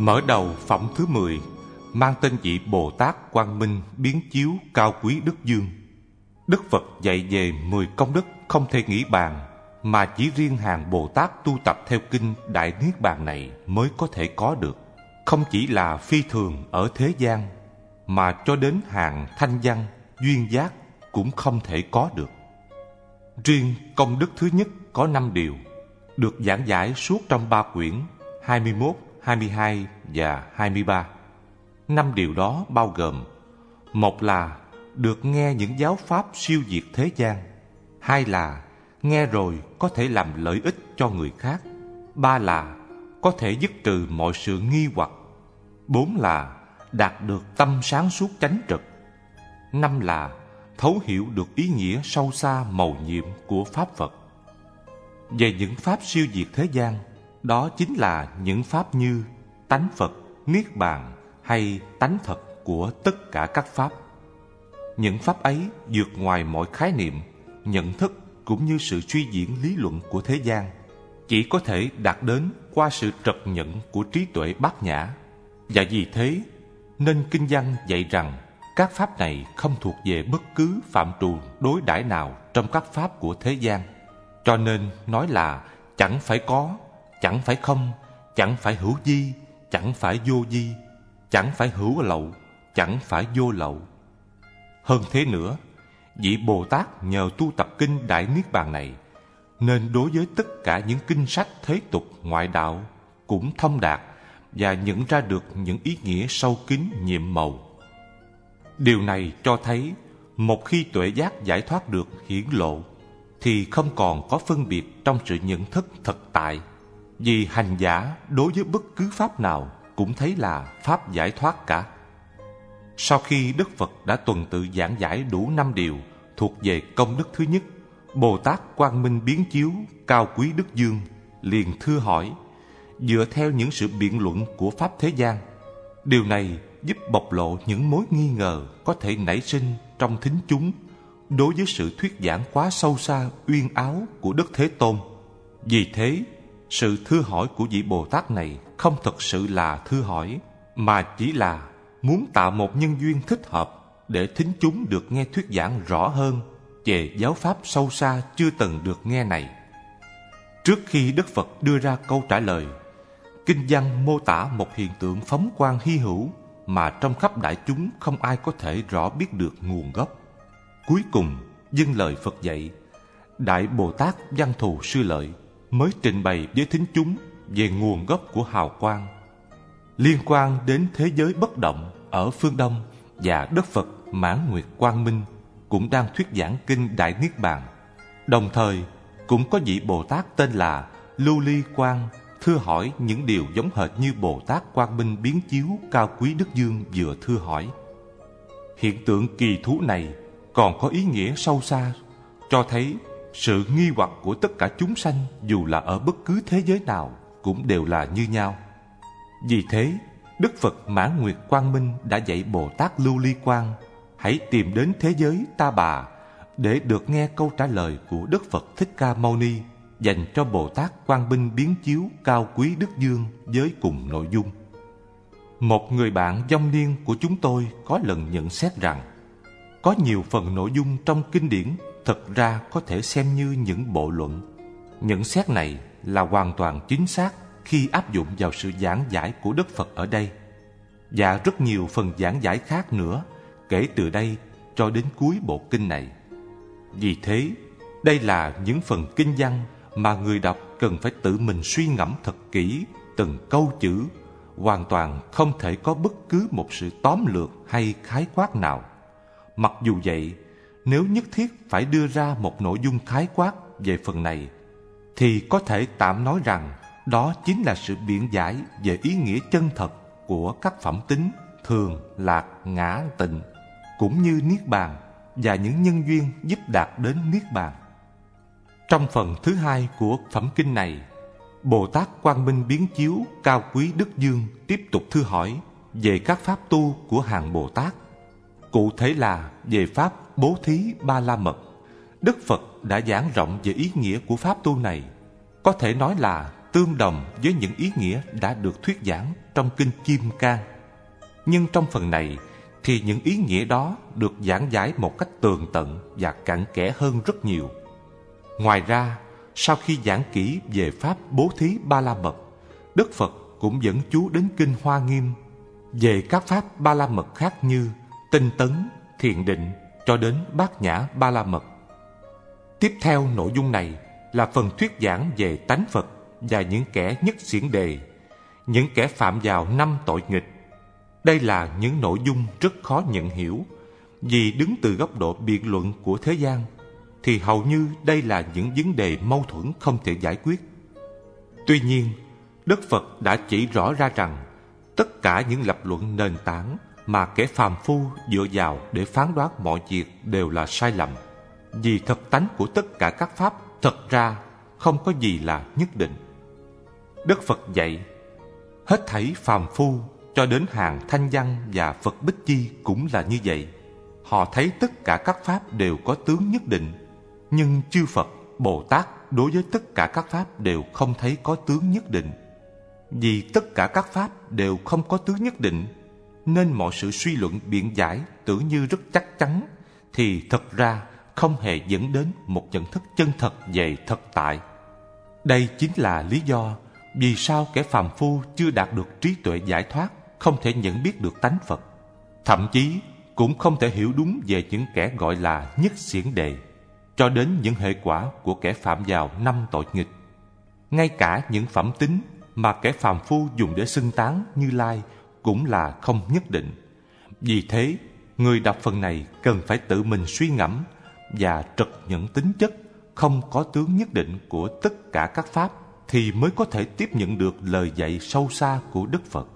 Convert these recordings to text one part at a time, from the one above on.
Mở đầu phẩm thứ 10 mang tên vị Bồ Tát Quang Minh Biến Chiếu Cao Quý Đức Dương. Đức Phật dạy về 10 công đức không thể nghĩ bàn, mà chỉ riêng hàng Bồ Tát tu tập theo kinh Đại Niết Bàn này mới có thể có được. Không chỉ là phi thường ở thế gian, mà cho đến hàng thanh văn, duyên giác cũng không thể có được. Riêng công đức thứ nhất có 5 điều, được giảng giải suốt trong 3 quyển 21, 22 và 23. 5 điều đó bao gồm: một là được nghe những giáo pháp siêu diệt thế gian, hai là nghe rồi có thể làm lợi ích cho người khác, ba là có thể dứt trừ mọi sự nghi hoặc, bốn là đạt được tâm sáng suốt chánh trực, năm là thấu hiểu được ý nghĩa sâu xa mầu nhiệm của Pháp Phật. Về những pháp siêu diệt thế gian, đó chính là những pháp như tánh Phật, Niết Bàn hay tánh thật của tất cả các pháp. Những pháp ấy vượt ngoài mọi khái niệm, nhận thức cũng như sự suy diễn lý luận của thế gian, chỉ có thể đạt đến qua sự trật nhận của trí tuệ bát nhã. Và vì thế nên kinh văn dạy rằng các pháp này không thuộc về bất cứ phạm trù đối đãi nào trong các pháp của thế gian. Cho nên nói là chẳng phải có, chẳng phải không, chẳng phải hữu vi, chẳng phải vô vi, chẳng phải hữu lậu, chẳng phải vô lậu. Hơn thế nữa, vị Bồ Tát nhờ tu tập kinh Đại Niết Bàn này, nên đối với tất cả những kinh sách thế tục ngoại đạo cũng thông đạt và nhận ra được những ý nghĩa sâu kín nhiệm màu. Điều này cho thấy một khi tuệ giác giải thoát được hiển lộ, thì không còn có phân biệt trong sự nhận thức thực tại, vì hành giả đối với bất cứ pháp nào cũng thấy là pháp giải thoát cả. Sau khi Đức Phật đã tuần tự giảng giải đủ 5 điều thuộc về công đức thứ nhất, Bồ Tát Quang Minh Biến Chiếu Cao Quý Đức Dương liền thưa hỏi, dựa theo những sự biện luận của pháp thế gian. Điều này giúp bộc lộ những mối nghi ngờ có thể nảy sinh trong thính chúng đối với sự thuyết giảng quá sâu xa uyên áo của Đức Thế Tôn. Vì thế, sự thưa hỏi của vị Bồ Tát này không thực sự là thưa hỏi, mà chỉ là muốn tạo một nhân duyên thích hợp để thính chúng được nghe thuyết giảng rõ hơn về giáo pháp sâu xa chưa từng được nghe này. Trước khi Đức Phật đưa ra câu trả lời, kinh văn mô tả một hiện tượng phóng quang hy hữu mà trong khắp đại chúng không ai có thể rõ biết được nguồn gốc. Cuối cùng, vâng lời Phật dạy, Đại Bồ Tát Văn Thù Sư Lợi mới trình bày với thính chúng về nguồn gốc của hào quang, liên quan đến thế giới bất động ở phương Đông, và Đức Phật Mãn Nguyệt Quang Minh cũng đang thuyết giảng kinh Đại Niết Bàn. Đồng thời, cũng có vị Bồ Tát tên là Lưu Ly Quang thưa hỏi những điều giống hệt như Bồ Tát Quang Minh Biến Chiếu Cao Quý Đức Dương vừa thưa hỏi. Hiện tượng kỳ thú này còn có ý nghĩa sâu xa, cho thấy sự nghi hoặc của tất cả chúng sanh, dù là ở bất cứ thế giới nào, cũng đều là như nhau. Vì thế, Đức Phật Mãn Nguyệt Quang Minh đã dạy Bồ Tát Lưu Ly Quang hãy tìm đến thế giới Ta Bà để được nghe câu trả lời của Đức Phật Thích Ca Mâu Ni dành cho Bồ Tát Quang Minh Biến Chiếu Cao Quý Đức Dương với cùng nội dung. Một người bạn vong niên của chúng tôi có lần nhận xét rằng có nhiều phần nội dung trong kinh điển thực ra có thể xem như những bộ luận. Nhận xét này là hoàn toàn chính xác khi áp dụng vào sự giảng giải của Đức Phật ở đây, và rất nhiều phần giảng giải khác nữa kể từ đây cho đến cuối bộ kinh này. Vì thế, đây là những phần kinh văn mà người đọc cần phải tự mình suy ngẫm thật kỹ từng câu chữ, hoàn toàn không thể có bất cứ một sự tóm lược hay khái quát nào. Mặc dù vậy, nếu nhất thiết phải đưa ra một nội dung khái quát về phần này, thì có thể tạm nói rằng đó chính là sự biện giải về ý nghĩa chân thật của các phẩm tính thường, lạc, ngã, tịnh, cũng như Niết Bàn và những nhân duyên giúp đạt đến Niết Bàn. Trong phần thứ hai của phẩm kinh này, Bồ Tát Quang Minh Biến Chiếu Cao Quý Đức Dương tiếp tục thưa hỏi về các pháp tu của hàng Bồ Tát, cụ thể là về pháp bố thí ba la mật. Đức Phật đã giảng rộng về ý nghĩa của pháp tu này, có thể nói là tương đồng với những ý nghĩa đã được thuyết giảng trong kinh Kim Cang. Nhưng trong phần này thì những ý nghĩa đó được giảng giải một cách tường tận và cặn kẽ hơn rất nhiều. Ngoài ra, sau khi giảng kỹ về pháp bố thí Ba La Mật, Đức Phật cũng dẫn chú đến kinh Hoa Nghiêm về các pháp Ba La Mật khác như Tinh tấn, Thiền định cho đến Bát Nhã Ba La Mật. Tiếp theo nội dung này là phần thuyết giảng về tánh Phật và những kẻ nhất xiển đề, những kẻ phạm vào 5 tội nghịch. Đây là những nội dung rất khó nhận hiểu, vì đứng từ góc độ biện luận của thế gian thì hầu như đây là những vấn đề mâu thuẫn không thể giải quyết. Tuy nhiên, Đức Phật đã chỉ rõ ra rằng tất cả những lập luận nền tảng mà kẻ phàm phu dựa vào để phán đoán mọi việc đều là sai lầm, vì thực tánh của tất cả các pháp thật ra không có gì là nhất định. Đức Phật dạy, hết thảy phàm phu cho đến hàng Thanh Văn và Phật Bích Chi cũng là như vậy. Họ thấy tất cả các pháp đều có tướng nhất định, nhưng chư Phật, Bồ Tát đối với tất cả các pháp đều không thấy có tướng nhất định. Vì tất cả các pháp đều không có tướng nhất định, nên mọi sự suy luận biện giải tưởng như rất chắc chắn, thì thật ra không hề dẫn đến một nhận thức chân thật về thực tại. Đây chính là lý do vì sao kẻ phàm phu chưa đạt được trí tuệ giải thoát không thể nhận biết được tánh Phật, thậm chí cũng không thể hiểu đúng về những kẻ gọi là nhất xiển đề, cho đến những hệ quả của kẻ phạm vào 5 tội nghịch. Ngay cả những phẩm tính mà kẻ phàm phu dùng để xưng tán Như Lai cũng là không nhất định. Vì thế, người đọc phần này cần phải tự mình suy ngẫm và trật nhận tính chất không có tướng nhất định của tất cả các pháp, thì mới có thể tiếp nhận được lời dạy sâu xa của Đức Phật.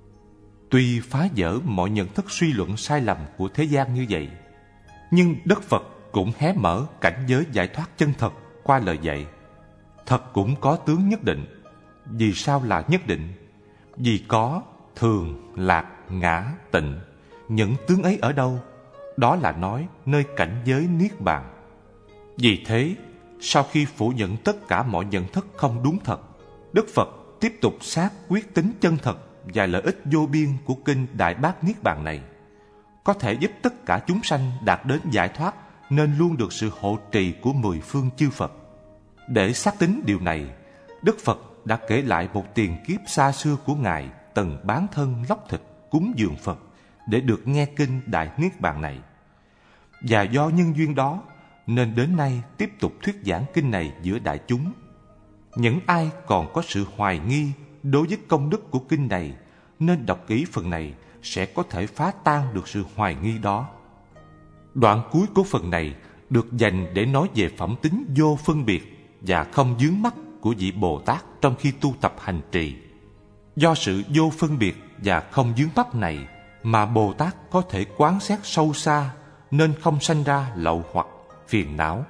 Tuy phá vỡ mọi nhận thức suy luận sai lầm của thế gian như vậy, nhưng Đức Phật cũng hé mở cảnh giới giải thoát chân thật qua lời dạy. Thật cũng có tướng nhất định. Vì sao là nhất định? Vì có thường, lạc, ngã, tịnh. Những tướng ấy ở đâu? Đó là nói nơi cảnh giới Niết Bàn. Vì thế, sau khi phủ nhận tất cả mọi nhận thức không đúng thật, Đức Phật tiếp tục xác quyết tính chân thật và lợi ích vô biên của kinh Đại Bát Niết Bàn này, có thể giúp tất cả chúng sanh đạt đến giải thoát, nên luôn được sự hộ trì của 10 phương chư Phật. Để xác tín điều này, Đức Phật đã kể lại một tiền kiếp xa xưa của Ngài từng bán thân lóc thịt cúng dường Phật để được nghe kinh Đại Niết Bàn này. Và do nhân duyên đó nên đến nay tiếp tục thuyết giảng kinh này giữa đại chúng. Những ai còn có sự hoài nghi đối với công đức của kinh này nên đọc kỹ phần này sẽ có thể phá tan được sự hoài nghi đó. Đoạn cuối của phần này được dành để nói về phẩm tính vô phân biệt và không vướng mắc của vị Bồ Tát trong khi tu tập hành trì. Do sự vô phân biệt và không vướng mắc này mà Bồ Tát có thể quán xét sâu xa, nên không sanh ra lậu hoặc, phiền não.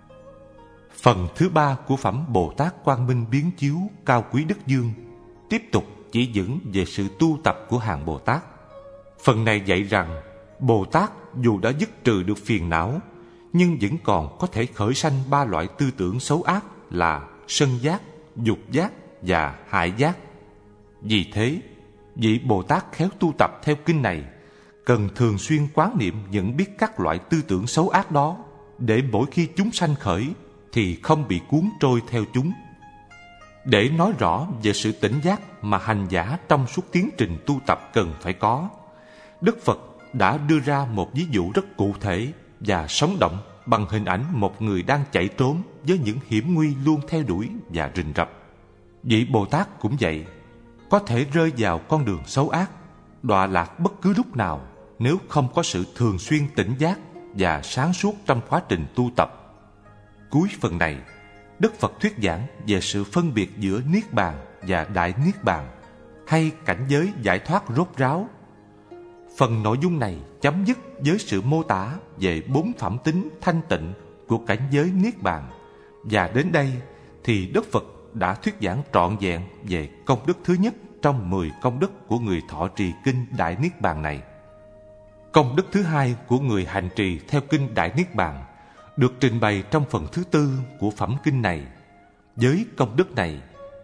Phần thứ 3 của phẩm Bồ Tát Quang Minh Biến Chiếu Cao Quý Đức Dương tiếp tục chỉ dẫn về sự tu tập của hàng Bồ Tát. Phần này dạy rằng Bồ Tát dù đã dứt trừ được phiền não, nhưng vẫn còn có thể khởi sanh 3 loại tư tưởng xấu ác là sân giác, dục giác và hại giác. Vì thế, vị Bồ Tát khéo tu tập theo kinh này cần thường xuyên quán niệm nhận biết các loại tư tưởng xấu ác đó, để mỗi khi chúng sanh khởi thì không bị cuốn trôi theo chúng. Để nói rõ về sự tỉnh giác mà hành giả trong suốt tiến trình tu tập cần phải có, Đức Phật đã đưa ra một ví dụ rất cụ thể và sống động bằng hình ảnh một người đang chạy trốn với những hiểm nguy luôn theo đuổi và rình rập. Vị Bồ Tát cũng vậy, có thể rơi vào con đường xấu ác, đọa lạc bất cứ lúc nào nếu không có sự thường xuyên tỉnh giác và sáng suốt trong quá trình tu tập. Cuối phần này, Đức Phật thuyết giảng về sự phân biệt giữa Niết Bàn và Đại Niết Bàn, hay cảnh giới giải thoát rốt ráo. Phần nội dung này chấm dứt với sự mô tả về 4 phẩm tính thanh tịnh của cảnh giới Niết Bàn, và đến đây thì Đức Phật đã thuyết giảng trọn vẹn về công đức thứ nhất trong 10 công đức của người thọ trì kinh Đại Niết Bàn này. Công đức thứ hai của người hành trì theo kinh Đại Niết Bàn được trình bày trong phần thứ 4 của phẩm kinh này. Với công đức này,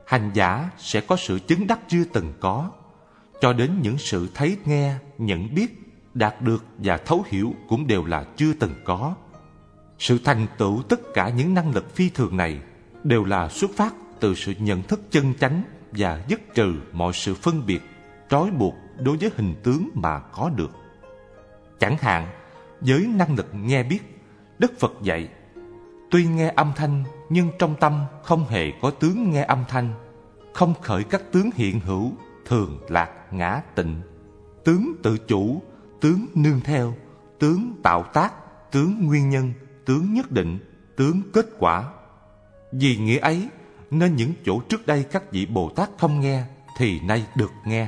hành giả sẽ có sự chứng đắc chưa từng có, cho đến những sự thấy nghe, nhận biết, đạt được và thấu hiểu cũng đều là chưa từng có. Sự thành tựu tất cả những năng lực phi thường này đều là xuất phát từ sự nhận thức chân chánh và dứt trừ mọi sự phân biệt, trói buộc đối với hình tướng mà có được. Chẳng hạn, với năng lực nghe biết, Đức Phật dạy, tuy nghe âm thanh nhưng trong tâm không hề có tướng nghe âm thanh, không khởi các tướng hiện hữu, thường lạc ngã tịnh, tướng tự chủ, tướng nương theo, tướng tạo tác, tướng nguyên nhân, tướng nhất định, tướng kết quả. Vì nghĩa ấy nên những chỗ trước đây các vị Bồ Tát không nghe thì nay được nghe.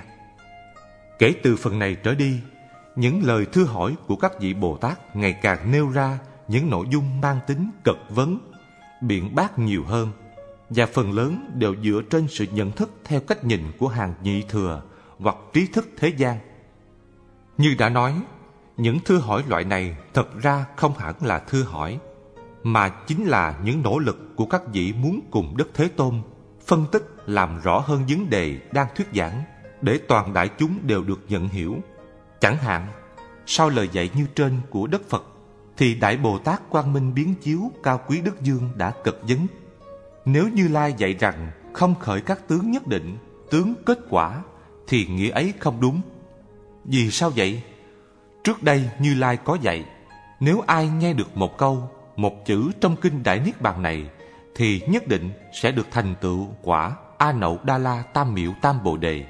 Kể từ phần này trở đi, những lời thưa hỏi của các vị Bồ Tát ngày càng nêu ra những nội dung mang tính cật vấn, biện bác nhiều hơn, và phần lớn đều dựa trên sự nhận thức theo cách nhìn của hàng nhị thừa hoặc trí thức thế gian. Như đã nói, những thưa hỏi loại này thật ra không hẳn là thưa hỏi, mà chính là những nỗ lực của các vị muốn cùng Đức Thế Tôn phân tích làm rõ hơn vấn đề đang thuyết giảng, để toàn đại chúng đều được nhận hiểu. Chẳng hạn, sau lời dạy như trên của Đức Phật, thì Đại Bồ Tát Quang Minh Biến Chiếu Cao Quý Đức Dương đã cật vấn: nếu Như Lai dạy rằng không khởi các tướng nhất định, tướng kết quả, thì nghĩa ấy không đúng. Vì sao vậy? Trước đây Như Lai có dạy, nếu ai nghe được một câu, một chữ trong kinh Đại Niết Bàn này, thì nhất định sẽ được thành tựu quả A Nậu Đa La Tam Miệu Tam Bồ Đề.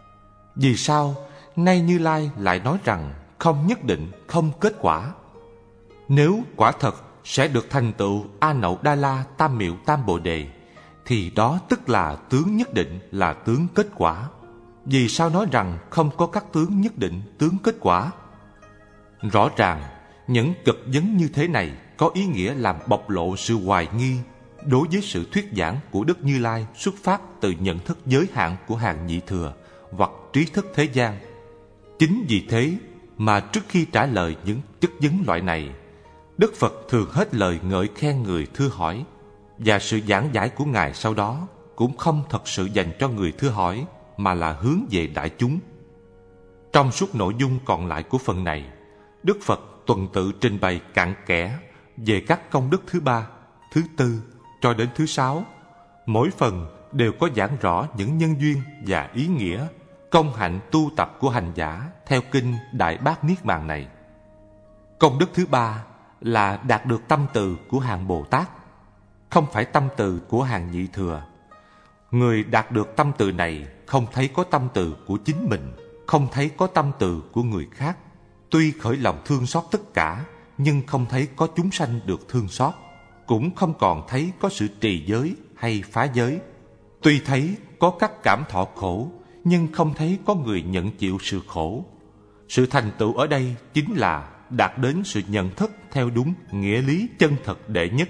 Vì sao nay Như Lai lại nói rằng không nhất định, không kết quả? Nếu quả thật sẽ được thành tựu A Nậu Đa La Tam Miệu Tam Bồ Đề, thì đó tức là tướng nhất định, là tướng kết quả. Vì sao nói rằng không có các tướng nhất định, tướng kết quả? Rõ ràng, những cực vấn như thế này có ý nghĩa làm bộc lộ sự hoài nghi đối với sự thuyết giảng của Đức Như Lai xuất phát từ nhận thức giới hạn của hàng nhị thừa hoặc trí thức thế gian. Chính vì thế mà trước khi trả lời những chất vấn loại này, Đức Phật thường hết lời ngợi khen người thưa hỏi, và sự giảng giải của Ngài sau đó cũng không thật sự dành cho người thưa hỏi, mà là hướng về đại chúng. Trong suốt nội dung còn lại của phần này, Đức Phật tuần tự trình bày cặn kẽ về các công đức thứ 3, thứ 4 cho đến thứ 6. Mỗi phần đều có giảng rõ những nhân duyên và ý nghĩa, công hạnh tu tập của hành giả theo kinh Đại Bát Niết Bàn này. Công đức thứ 3 là đạt được tâm từ của hàng Bồ Tát, không phải tâm từ của hàng nhị thừa. Người đạt được tâm từ này không thấy có tâm từ của chính mình, không thấy có tâm từ của người khác. Tuy khởi lòng thương xót tất cả, nhưng không thấy có chúng sanh được thương xót, cũng không còn thấy có sự trì giới hay phá giới. Tuy thấy có các cảm thọ khổ, nhưng không thấy có người nhận chịu sự khổ. Sự thành tựu ở đây chính là đạt đến sự nhận thức theo đúng nghĩa lý chân thật đệ nhất.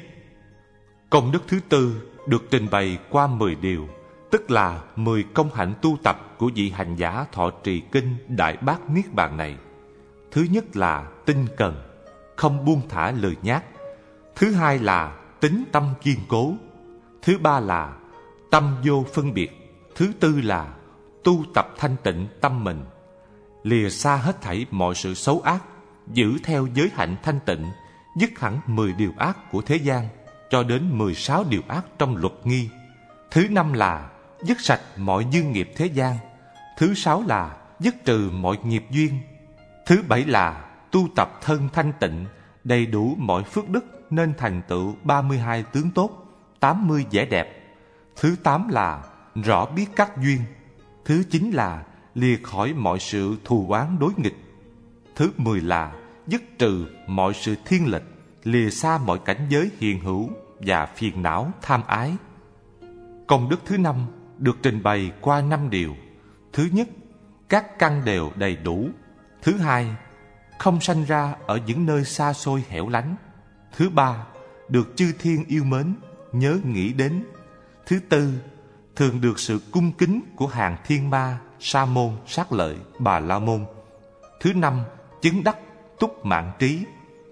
Công đức thứ 4 được trình bày qua 10 điều, tức là 10 công hạnh tu tập của vị hành giả thọ trì kinh Đại Bát Niết Bàn này. Thứ nhất là tinh cần, không buông thả lười nhác. Thứ hai là tín tâm kiên cố. Thứ ba là tâm vô phân biệt. Thứ tư là tu tập thanh tịnh tâm mình, lìa xa hết thảy mọi sự xấu ác, giữ theo giới hạnh thanh tịnh, dứt hẳn 10 điều ác của thế gian cho đến 16 điều ác trong luật nghi. Thứ năm là dứt sạch mọi dư nghiệp thế gian. Thứ sáu là dứt trừ mọi nghiệp duyên. Thứ bảy là tu tập thân thanh tịnh, đầy đủ mọi phước đức nên thành tựu 32 tướng tốt, 80 vẻ đẹp. Thứ 8 là rõ biết các duyên. Thứ 9 là lìa khỏi mọi sự thù oán đối nghịch. Thứ 10 là dứt trừ mọi sự thiên lệch, lìa xa mọi cảnh giới hiện hữu và phiền não tham ái. Công đức thứ 5 được trình bày qua 5 điều. Thứ nhất, các căn đều đầy đủ. Thứ hai, không sanh ra ở những nơi xa xôi hẻo lánh. Thứ ba, được chư thiên yêu mến, nhớ nghĩ đến. Thứ tư, thường được sự cung kính của hàng thiên ma, sa môn, sát lợi, bà la môn. Thứ năm, chứng đắc túc mạng trí.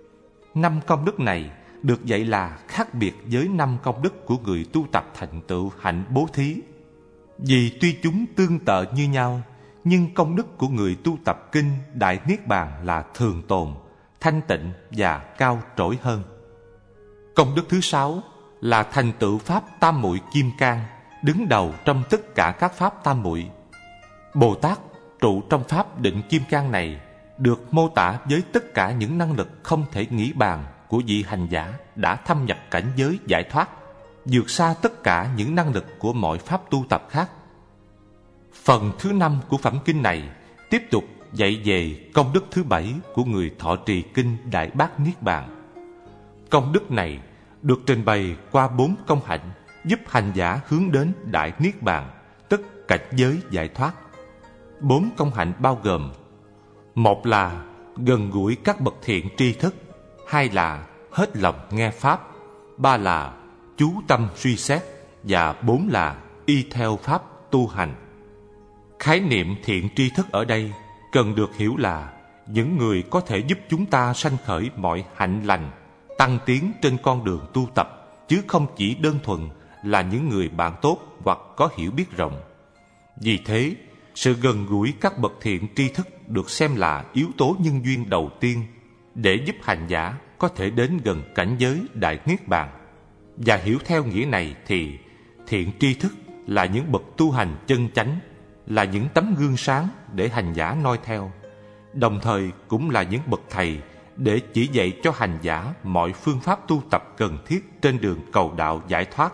5 công đức này được dạy là khác biệt với 5 công đức của người tu tập thành tựu hạnh bố thí. Vì tuy chúng tương tự như nhau, nhưng công đức của người tu tập kinh Đại Niết Bàn là thường tồn, thanh tịnh và cao trỗi hơn. Công đức thứ 6 là thành tựu pháp tam muội kim cang, đứng đầu trong tất cả các pháp tam muội. Bồ Tát trụ trong pháp định kim cang này được mô tả với tất cả những năng lực không thể nghĩ bàn của vị hành giả đã thâm nhập cảnh giới giải thoát, vượt xa tất cả những năng lực của mọi pháp tu tập khác. Phần thứ 5 của phẩm kinh này tiếp tục dạy về công đức thứ 7 của người thọ trì kinh Đại Bát Niết Bàn. Công đức này được trình bày qua 4 công hạnh giúp hành giả hướng đến Đại Niết Bàn, tức cảnh giới giải thoát. 4 công hạnh bao gồm: 1 là gần gũi các bậc thiện tri thức, 2 là hết lòng nghe pháp, 3 là chú tâm suy xét, và 4 là y theo pháp tu hành. Khái niệm thiện tri thức ở đây cần được hiểu là những người có thể giúp chúng ta sanh khởi mọi hạnh lành, tăng tiến trên con đường tu tập, chứ không chỉ đơn thuần là những người bạn tốt hoặc có hiểu biết rộng. Vì thế, sự gần gũi các bậc thiện tri thức được xem là yếu tố nhân duyên đầu tiên để giúp hành giả có thể đến gần cảnh giới Đại Niết Bàn. Và hiểu theo nghĩa này thì thiện tri thức là những bậc tu hành chân chánh, là những tấm gương sáng để hành giả noi theo, đồng thời cũng là những bậc thầy để chỉ dạy cho hành giả mọi phương pháp tu tập cần thiết trên đường cầu đạo giải thoát.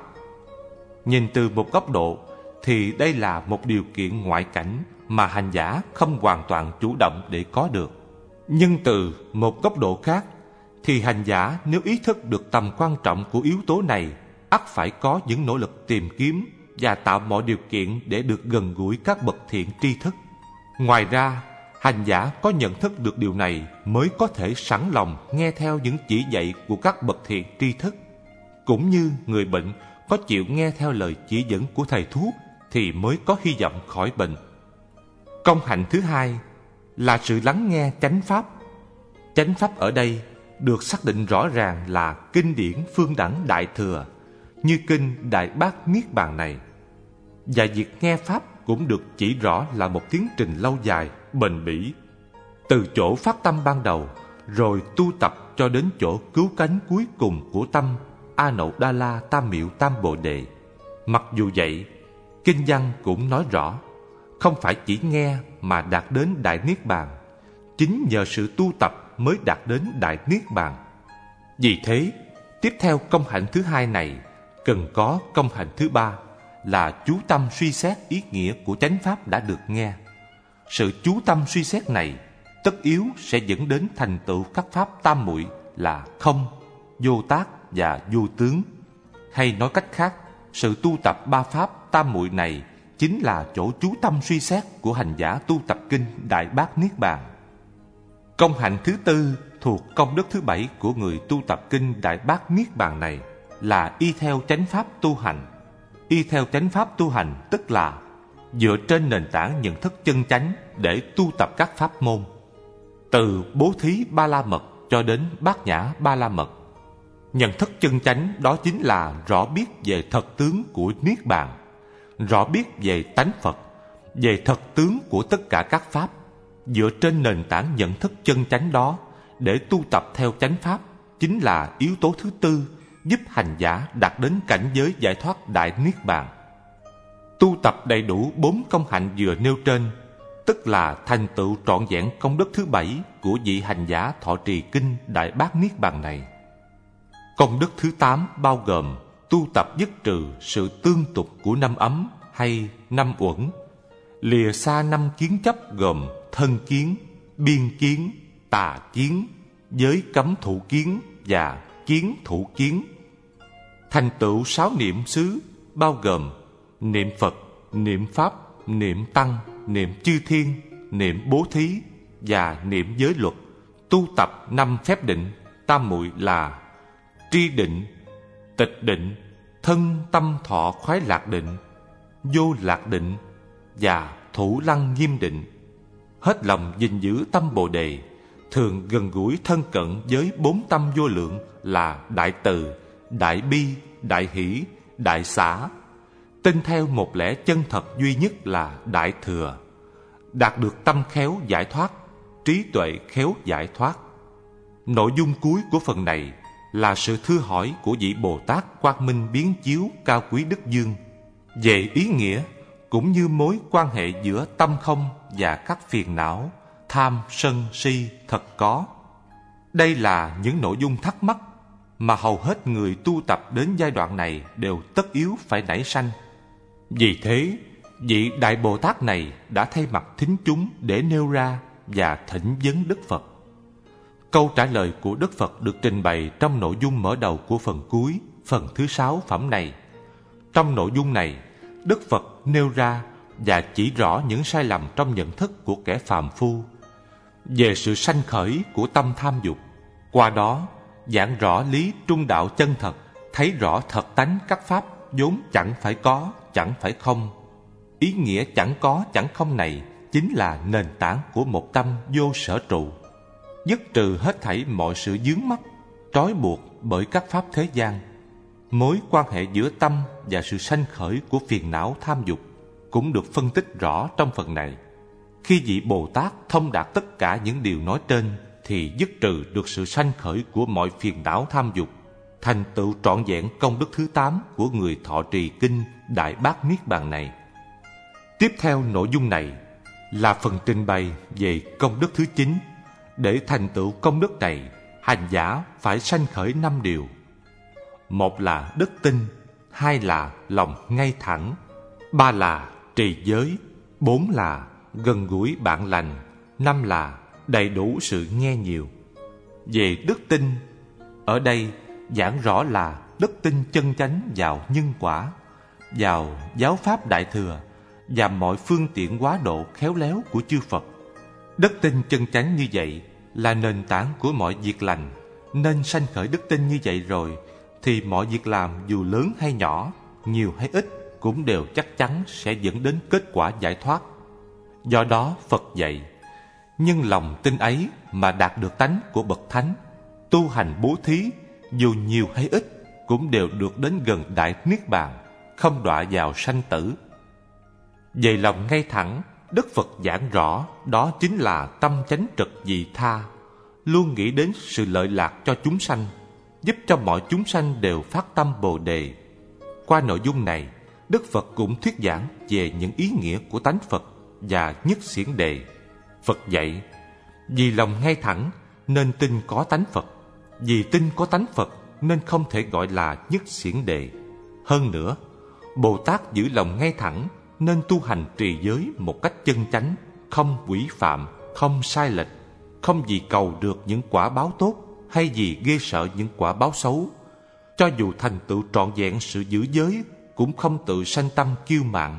Nhìn từ một góc độ thì đây là một điều kiện ngoại cảnh mà hành giả không hoàn toàn chủ động để có được. Nhưng từ một góc độ khác thì hành giả nếu ý thức được tầm quan trọng của yếu tố này, ắt phải có những nỗ lực tìm kiếm và tạo mọi điều kiện để được gần gũi các bậc thiện tri thức. Ngoài ra, hành giả có nhận thức được điều này mới có thể sẵn lòng nghe theo những chỉ dạy của các bậc thiện tri thức. Cũng như người bệnh có chịu nghe theo lời chỉ dẫn của thầy thuốc thì mới có hy vọng khỏi bệnh. Công hạnh thứ 2 là sự lắng nghe chánh pháp. Chánh pháp ở đây được xác định rõ ràng là kinh điển phương đẳng Đại Thừa, như kinh Đại Bát Niết Bàn này. Và việc nghe pháp cũng được chỉ rõ là một tiến trình lâu dài, bền bỉ, từ chỗ phát tâm ban đầu rồi tu tập cho đến chỗ cứu cánh cuối cùng của tâm A Nậu Đa La Tam Miệu Tam Bồ Đề. Mặc dù vậy, kinh văn cũng nói rõ không phải chỉ nghe mà đạt đến Đại Niết Bàn, chính nhờ sự tu tập mới đạt đến Đại Niết Bàn. Vì thế, tiếp theo công hạnh thứ 2 này cần có công hạnh thứ 3 là chú tâm suy xét ý nghĩa của chánh pháp đã được nghe. Sự chú tâm suy xét này tất yếu sẽ dẫn đến thành tựu các pháp tam muội là không, vô tác và vô tướng. Hay nói cách khác, sự tu tập 3 pháp tam muội này chính là chỗ chú tâm suy xét của hành giả tu tập kinh Đại Bát Niết Bàn. Công hạnh thứ 4 thuộc công đức thứ 7 của người tu tập kinh Đại Bát Niết Bàn này là y theo chánh pháp tu hành. Y theo chánh pháp tu hành tức là dựa trên nền tảng nhận thức chân chánh để tu tập các pháp môn, từ bố thí ba la mật cho đến bát nhã ba la mật. Nhận thức chân chánh đó chính là rõ biết về thật tướng của Niết Bàn, rõ biết về tánh Phật, về thật tướng của tất cả các pháp. Dựa trên nền tảng nhận thức chân chánh đó để tu tập theo chánh pháp chính là yếu tố thứ 4 giúp hành giả đạt đến cảnh giới giải thoát Đại Niết Bàn. Tu tập đầy đủ 4 công hạnh vừa nêu trên, tức là thành tựu trọn vẹn công đức thứ 7 của vị hành giả thọ trì kinh Đại Bát Niết Bàn này. Công đức thứ 8 bao gồm tu tập dứt trừ sự tương tục của 5 ấm hay 5 uẩn, lìa xa 5 kiến chấp gồm thân kiến, biên kiến, tà kiến, giới cấm thủ kiến và kiến thủ kiến. Thành tựu 6 niệm xứ bao gồm niệm Phật, niệm Pháp, niệm Tăng, niệm chư thiên, niệm bố thí và niệm giới luật. Tu tập 5 phép định tam muội là tri định, tịch định, thân tâm thọ khoái lạc định, vô lạc định và thủ lăng nghiêm định. Hết lòng gìn giữ tâm Bồ Đề, thường gần gũi thân cận với 4 tâm vô lượng là đại từ, đại bi, đại hỷ, đại xả. tin theo một lẽ chân thật duy nhất là Đại Thừa, đạt được tâm khéo giải thoát, trí tuệ khéo giải thoát. Nội dung cuối của phần này là sự thưa hỏi của vị Bồ Tát Quang Minh Biến Chiếu Cao Quý Đức Dương về ý nghĩa cũng như mối quan hệ giữa tâm không và các phiền não, tham, sân, si thật có. Đây là những nội dung thắc mắc mà hầu hết người tu tập đến giai đoạn này đều tất yếu phải nảy sanh. Vì thế, vị Đại Bồ Tát này đã thay mặt thính chúng để nêu ra và thỉnh vấn Đức Phật. Câu trả lời của Đức Phật được trình bày trong nội dung mở đầu của phần cuối, phần thứ 6 phẩm này. Trong nội dung này, Đức Phật nêu ra và chỉ rõ những sai lầm trong nhận thức của kẻ phàm phu về sự sanh khởi của tâm tham dục. Qua đó, giảng rõ lý trung đạo chân thật, thấy rõ thật tánh các pháp vốn chẳng phải có, chẳng phải không. Ý nghĩa chẳng có, chẳng không này chính là nền tảng của một tâm vô sở trụ, dứt trừ hết thảy mọi sự vướng mắc, trói buộc bởi các pháp thế gian. Mối quan hệ giữa tâm và sự sanh khởi của phiền não tham dục cũng được phân tích rõ trong phần này. Khi vị Bồ Tát thông đạt tất cả những điều nói trên thì dứt trừ được sự sanh khởi của mọi phiền não tham dục, thành tựu trọn vẹn công đức thứ 8 của người thọ trì kinh Đại Bát Niết Bàn này. Tiếp theo nội dung này là phần trình bày về công đức thứ 9. Để thành tựu công đức này, hành giả phải sanh khởi 5 điều. 1 là đức tin, 2 là lòng ngay thẳng, 3 là trì giới, 4 là gần gũi bạn lành, 5 là đầy đủ sự nghe nhiều. Về đức tin, ở đây giảng rõ là đức tin chân chánh vào nhân quả, vào giáo pháp Đại Thừa và mọi phương tiện quá độ khéo léo của chư Phật. Đức tin chân chánh như vậy là nền tảng của mọi việc lành, nên sanh khởi đức tin như vậy rồi thì mọi việc làm dù lớn hay nhỏ, nhiều hay ít cũng đều chắc chắn sẽ dẫn đến kết quả giải thoát. Do đó Phật dạy, nhân lòng tin ấy mà đạt được tánh của bậc thánh, tu hành bố thí dù nhiều hay ít cũng đều được đến gần Đại Niết Bàn, không đọa vào sanh tử. Về lòng ngay thẳng, Đức Phật giảng rõ đó chính là tâm chánh trực vị tha, luôn nghĩ đến sự lợi lạc cho chúng sanh, giúp cho mọi chúng sanh đều phát tâm Bồ Đề. Qua nội dung này, Đức Phật cũng thuyết giảng về những ý nghĩa của tánh Phật và nhất xiển đề. Phật dạy, vì lòng ngay thẳng nên tin có tánh Phật, vì tin có tánh Phật nên không thể gọi là nhất xiển đề. Hơn nữa, Bồ Tát giữ lòng ngay thẳng nên tu hành trì giới một cách chân chánh, không quỷ phạm, không sai lệch, không vì cầu được những quả báo tốt hay vì ghê sợ những quả báo xấu. Cho dù thành tựu trọn vẹn sự giữ giới cũng không tự sanh tâm kiêu mạn.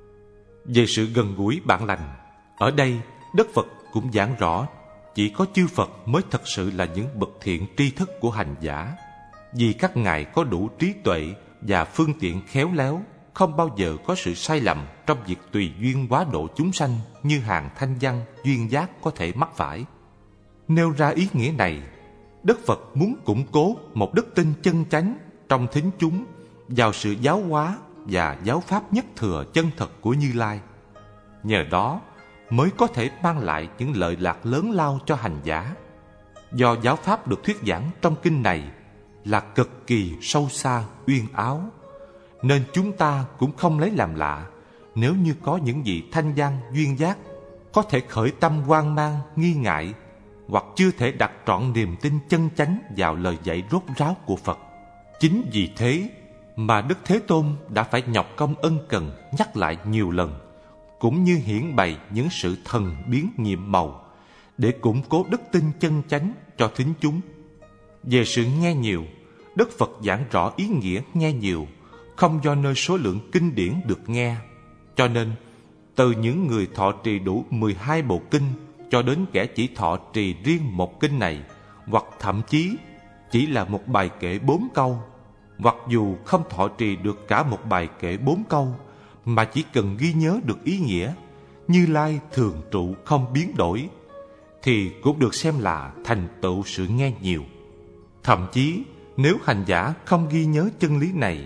Về sự gần gũi bạn lành, ở đây Đức Phật cũng giảng rõ chỉ có chư Phật mới thật sự là những bậc thiện tri thức của hành giả, vì các ngài có đủ trí tuệ và phương tiện khéo léo, không bao giờ có sự sai lầm trong việc tùy duyên quá độ chúng sanh như hàng thanh văn, duyên giác có thể mắc phải. Nêu ra ý nghĩa này, Đức Phật muốn củng cố một đức tin chân chánh trong thính chúng vào sự giáo hóa và giáo pháp nhất thừa chân thật của Như Lai. Nhờ đó mới có thể mang lại những lợi lạc lớn lao cho hành giả. Do giáo pháp được thuyết giảng trong kinh này là cực kỳ sâu xa, uyên áo, nên chúng ta cũng không lấy làm lạ nếu như có những vị thanh văn duyên giác có thể khởi tâm hoang mang, nghi ngại, hoặc chưa thể đặt trọn niềm tin chân chánh vào lời dạy rốt ráo của Phật. Chính vì thế mà Đức Thế Tôn đã phải nhọc công ân cần nhắc lại nhiều lần, cũng như hiển bày những sự thần biến nhiệm màu để củng cố đức tin chân chánh cho thính chúng. Về sự nghe nhiều, Đức Phật giảng rõ ý nghĩa nghe nhiều không do nơi số lượng kinh điển được nghe, cho nên từ những người thọ trì đủ 12 bộ kinh cho đến kẻ chỉ thọ trì riêng một kinh này, hoặc thậm chí chỉ là một bài kệ 4 câu, hoặc dù không thọ trì được cả một bài kệ 4 câu mà chỉ cần ghi nhớ được ý nghĩa Như Lai thường trụ không biến đổi, thì cũng được xem là thành tựu sự nghe nhiều. Thậm chí nếu hành giả không ghi nhớ chân lý này,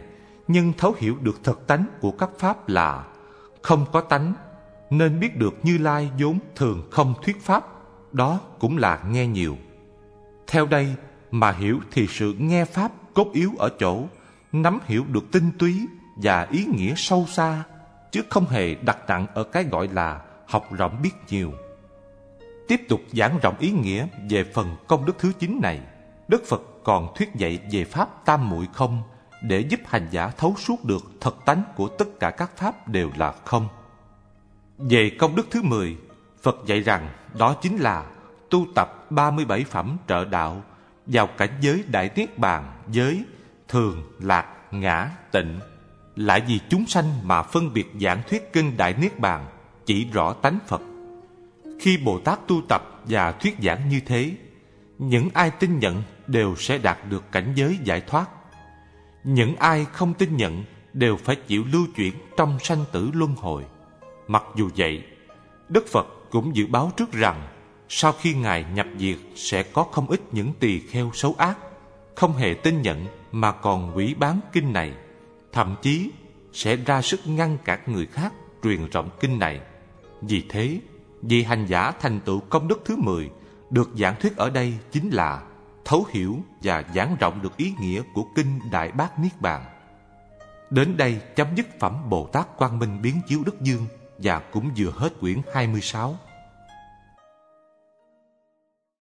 nhưng thấu hiểu được thật tánh của các pháp là không có tánh, nên biết được Như Lai vốn thường không thuyết pháp, đó cũng là nghe nhiều. Theo đây mà hiểu thì sự nghe pháp cốt yếu ở chỗ nắm hiểu được tinh túy và ý nghĩa sâu xa, chứ không hề đặt nặng ở cái gọi là học rộng biết nhiều. Tiếp tục giảng rộng ý nghĩa về phần công đức thứ 9 này, Đức Phật còn thuyết dạy về pháp tam muội không, để giúp hành giả thấu suốt được thật tánh của tất cả các pháp đều là không. Về công đức thứ 10, Phật dạy rằng đó chính là tu tập 37 phẩm trợ đạo vào cảnh giới đại niết bàn, giới thường, lạc, ngã, tịnh. Lại vì chúng sanh mà phân biệt giảng thuyết kinh đại niết bàn, chỉ rõ tánh Phật. Khi Bồ Tát tu tập và thuyết giảng như thế, những ai tin nhận đều sẽ đạt được cảnh giới giải thoát. Những ai không tin nhận đều phải chịu lưu chuyển trong sanh tử luân hồi. Mặc dù vậy, Đức Phật cũng dự báo trước rằng sau khi Ngài nhập diệt sẽ có không ít những tỳ kheo xấu ác, không hề tin nhận mà còn hủy bán kinh này, thậm chí sẽ ra sức ngăn cản người khác truyền rộng kinh này. Vì thế, vị hành giả thành tựu công đức thứ 10 được giảng thuyết ở đây chính là thấu hiểu và giảng rộng được ý nghĩa của kinh Đại Bát Niết Bàn. Đến đây chấm dứt phẩm Bồ Tát Quang Minh Biến Chiếu Đức Dương, và cũng vừa hết quyển 26.